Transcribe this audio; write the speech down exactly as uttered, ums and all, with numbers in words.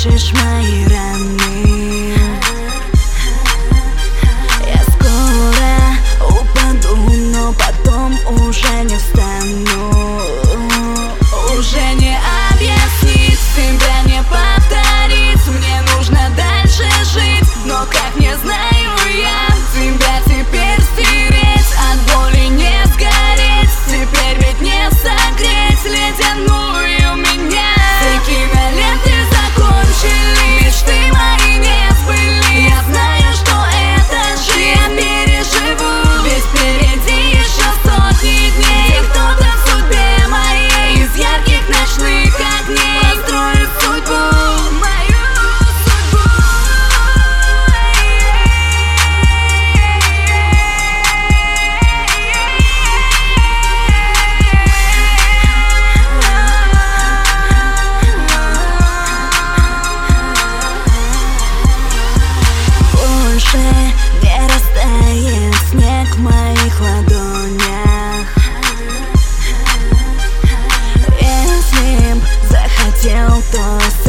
залечишь мои раны. Я скоро упаду, но потом уже не встану. Уже не объяснить, тебя не повторить. Мне нужно дальше жить, но как не знаю я тебя теперь стереть. От боли не сгореть, теперь ведь не согреть ледяную меня. Все киноленты закончили, мечты мои не сбылись. Я знаю, что это же я переживу, ведь впереди еще сотни дней. Кто-то в судьбе моей из ярких ночных огней построит судьбу, мою судьбу. Больше не растает снег в моих ладонях. Если б захотел, то